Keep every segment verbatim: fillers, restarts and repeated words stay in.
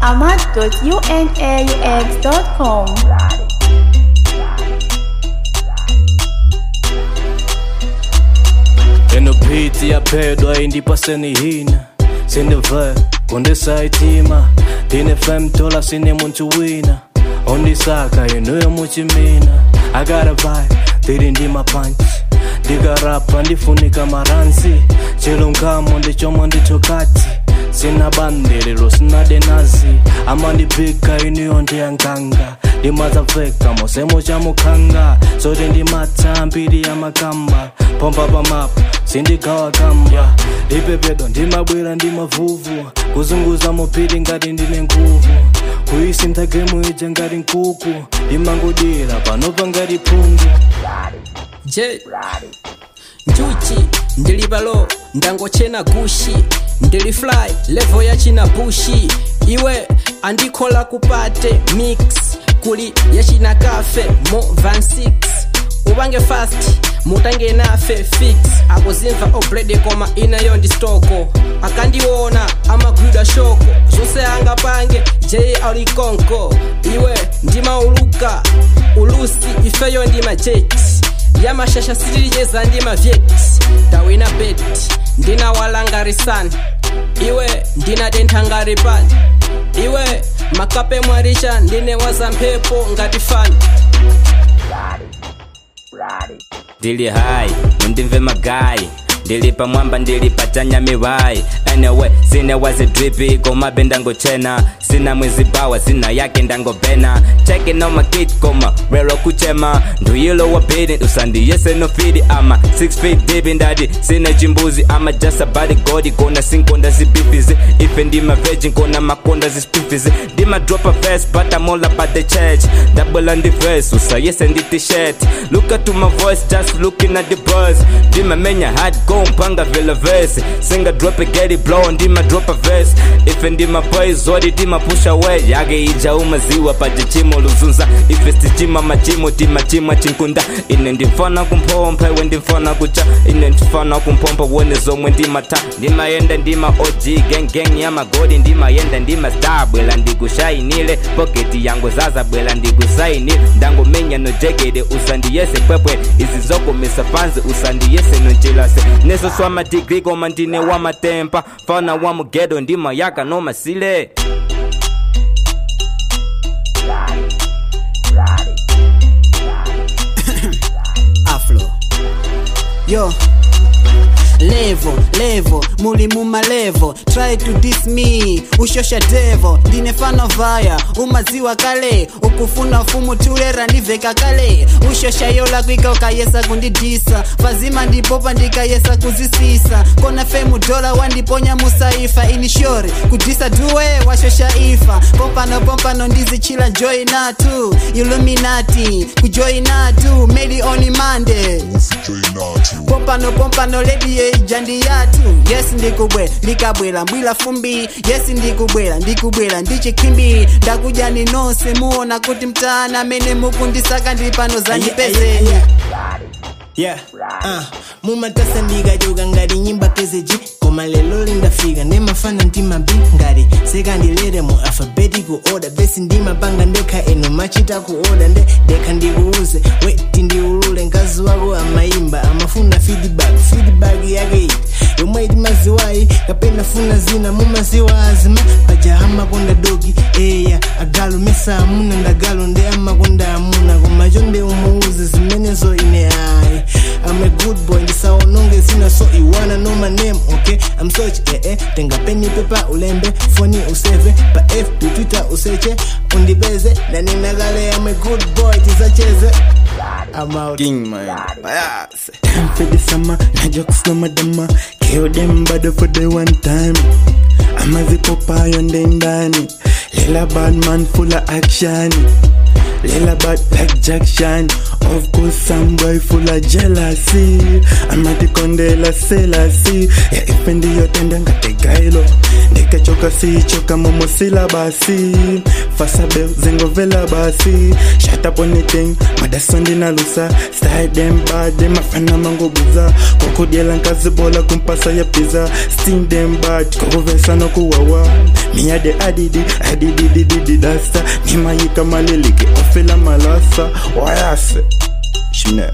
ahmad dot unaux dot com. Eno piti ya pedwa indipaseni hina Sine ve, konde saitima Tine fem tola sine muntu wina Ondi saka inu ya muchimina I got a vibe, tiri ndima punch Diga rapa ndifunika maranzi Chilungamo ndichoma ndichokati Sina bandiriro, sina denazi Ama ndipika inu yonde ya nganga Dimaza veka, mosemo cha mukanga Sote ndimata, mpiri ya makamba Pompa pa mapa, sindikawa kamba Dipepedo, ndimabwira ndimavuvu Kuzunguza mopiri ngati ndine nguvu Kuisi ntagemu ije ngati nkuku Dimangudira, panopa ngati pungu Je, njuchi, ndilibalo, ndangochena gushi Ndili fly, level ya china bushi Iwe, andikola kupate mix Kuli ya china cafe, mo van six Ubange fast, mutange nafe fix Akuzimva oblede koma inayo ndistoko Akandiwona, ama gruda shoko Zose anga pange, jay alikonko Iwe, ndima uluka, ulusi, ifeyo ndima jet Yama shasha sirije ndima viet Tawina bet, ndina walangari san Iwe, ndina dentangari pan Iwe, makape mwarisha, ndine wazampepo ngati fan Dili high, undimve magai Dili pa mwamba ndili patanya miwai Anyway, sine wazi drippy Koma bendango chena Sina mwizi bawa, sina yake ndango bena Checking on my kit koma Rero kuchema Nduyilo wa bidin Usandi yese no fidi Ama six feet deep in daddy Sina jimbuzi Ama just a body godi Kona sinkonda zibifizi Ife ndima virgin Kona makonda zispifizi Dima drop a verse But I'm all about the church Double on the verse Usa yese ndi t-shirt Look at to my voice Just looking at the buzz Dima menya hard go Mpanga vela verse Singa drop a get it blow Ndima drop a verse Ife ndima boys Zodi dima push away Yage ija umaziwa Pajichimo luzunza Ife stichima machimo Tima chima chinkunda Ine ndifana kumpompa Iwe ndifana kucha Ine ndifana kumpompa Wene zomwe ndima ta Ndima yenda ndima O G Gang gang ya magodi Ndima yenda ndima star Bwela ndikushainile Pocketi yangu zaza Bwela ndikusainile Ndango menya no jekede Usandi yese pwepwe Izi zoko misa fanzi Usandi yese no chilase Neso swama degree Goma ndine wa matempa Fauna wa mugedo Ndima yaka no masile Aflo Yo Level, level, muli muma level Try to diss me, ushosha devil Dine fano vaya, umaziwa kale Ukufuna fumu tulera niveka kale Ushosha yola kwika ukayesa kundidisa Fazima ndipopa ndika yesa kuzisisa Kona femu dola wandiponya musaifa Inishore, kudisa duwe washosha ifa Pompano pompano ndizi chila joy natu Illuminati, kujoy natu Made on Monday Pompano pompano lady ye jandi yatu Yes ndikubwe, ndikabwela mbwila fumbi Yes ndikubwela, ndikubwela ndiche kimbi Ndakuja ninose muona kuti mtana Mene mukundisaka ndipano zanipezeni Yeah, uh, mumatasa ndiga joga ngari nyimba kezeji Koma lelo linda figa, nema fana ndima bi ngari Seka ndilere mu alphabetical order Besi ndima banga ndeka eno machita ku order Nde deka ndikuuze, weti ndiulule Nkazi wako amaimba, amafuna feedback Feedback yake iti, yomwe maziwai Kapena funa zina, mumaziwa azima Paja hama konda dogi, eya Agalu mesa amuna ndagalu Nde ama konda amuna Kumajonde umuuze, zimenezo ine ai I'm a good boy, ndisa ononge zina so you wanna know my name, okay? I'm such eh eh, tenga penny paper ulembe, phone useve, pa F to Twitter useche, undibeze, nani nagale I'm a good boy, tizacheze. I'm out. King man. Yes. Time for the summer, na jokes no madama, kill them bad for the one time. I'm a zip up on the ndani, Lila bad man full of action. Lila bad like Jackson. Of course some boy full of jealousy. I'm at the condela selasi. Yeah, if ndi yo tenda ngate gailo. Ndeke choka si choka momo sila basi. pasa bell zingovela basi. Shut up on the thing, mada sondi na lusa. Style them bad, them afana mango buza. Koko diela nkazi bola kumpasa ya pizza. Sting them bad, koko vesa no kuwawa. Miya de adidi, adidi di di di dasta. Nima yika maliliki, ofela malasa. Wayase, shine.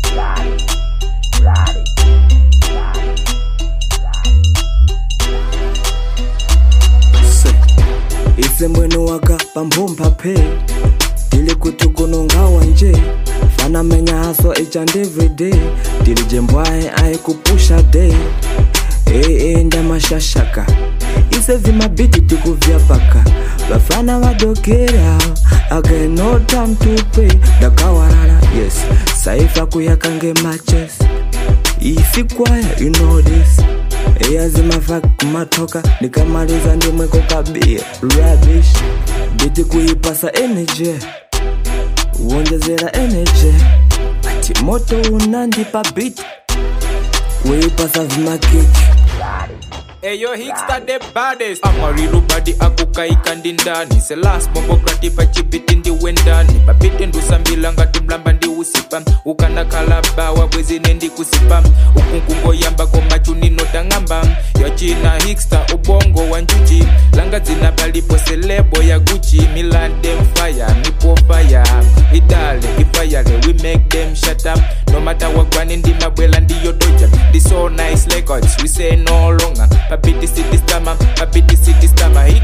Ise mwenu waka pambumpa pe Dili kutukununga wanje Fana menya haso each and every day Dili jembwae ae kupusha day Ee ee ndama shashaka Ise vima biti tiku vya paka Bafana wadokera I got no time to pay Dakawarara yes Saifa kuyakange matches Ifi kwaya you know this Eya zima vak kumatoka Nikamaliza ndimwe kokabia Rubbish Biti kuipasa energy Uongezera energy Ati moto unandipa beat Kuipasa vima kiki Eyo Hickster the baddest Amariru badi akukaika ndindani Se last bombo krati pachibiti ndi wendani Papite ndusambila ngati mlamba ndi usipa Ukana kalaba wabwezi nendi kusipa Ukunkungo yamba komachuni notangamba Yochina Hickster ubongo wanjuji Langa zina balipo selebo ya Gucci Milan them fire, mipo fire Idale, ifayale, we make them shut up No matter what gwanin di mabwela ndi yodoja Di so nice records, we say no longer Papiti city stammer, papiti city stammer hit.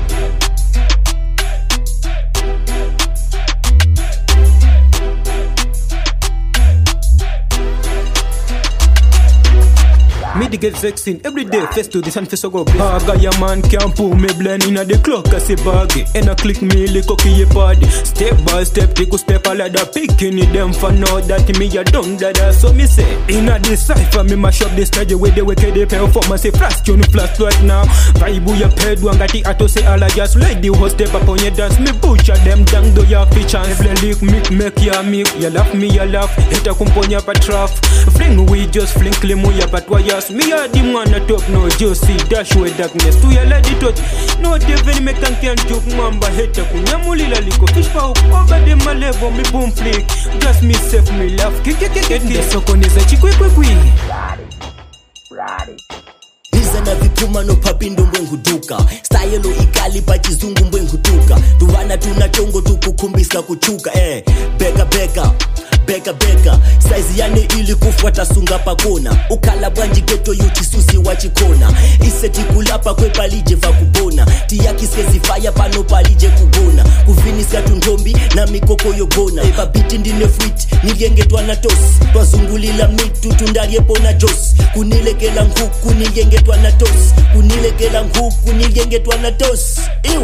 Me to get vexing every day, face to this and face to go. Baga ya man can't pull me blend in the clock as a baggy. And I click me like cookie party. Step by step, take a step a ladder. Picking it them for now that me a done that. So me say, in a decipher me mash up this stage with the wicked performance. Say flash, you flash right now. Vibe ya ped one got the ato say all I just like the host step up on your dance. Me butcher them down do your pitch and every lick me make ya me. You laugh me, you laugh. Hit a kumponya pa trough. Fling we just fling claim we ya pat wires. Me a the man at top no juicy dash with darkness to your lady touch. No devil me can can joke mamba heta kunyamuli la liko fish pa over them my level me boom flick. Just me safe me laugh kick kick kick kick. The sokoneza chikwe kwe kwe. Hiza na vipuma no papindo mbwengu duka Style ikali pa chizungu mbwengu duka Tuwana tunachongo tukukumbisa kuchuka eh Beka beka Beka beka Saizi yane ili kufuata sunga pakona Ukala banji geto yuti susi wachikona Iseti kulapa kwe palije va kubona Tia kiskezi faya pano palije kubona Kufinisika tundombi na mikoko yogona Eba biti ndine fruit niliengetwa na tosi Twazungulila mitu tundariepo na josi Kunilekela nguku niliengetwa na tosi Kunilekela nguku niliengetwa na tosi Ew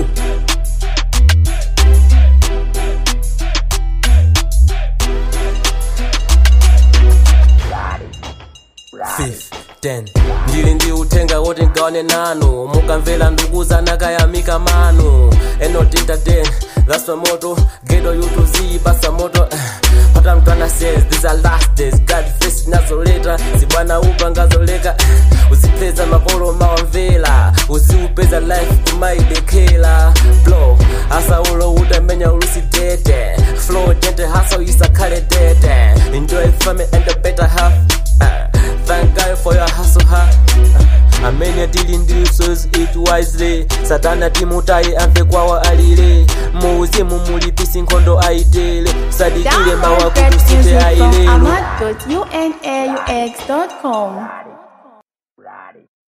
Fifth, ten Ndili ndi utenga wote ngane nanu Mukamvela nduguza nakaya mika manu Eno tinta ten, that's my motto Gedo yutu zi, pasa moto What I'm gonna say is these are last days God face nazoleta, zibwana upa ngazoleka Uzipeza makolo mawamvela Uziupeza life kumaidekela Blow, asa ulo udamenya ulusi tete Flow dente hasa uyisakale tete Enjoy family and the better half uh, Thank God for your hustle, ha. Uh, Amenya dealing deals, eat wisely. Satana timutai amfe kwawa alile. Muuze mumulipisi nkondo aitele. Sadikile mawa kutusite aile. Download that music from ahmad dot unaux dot com.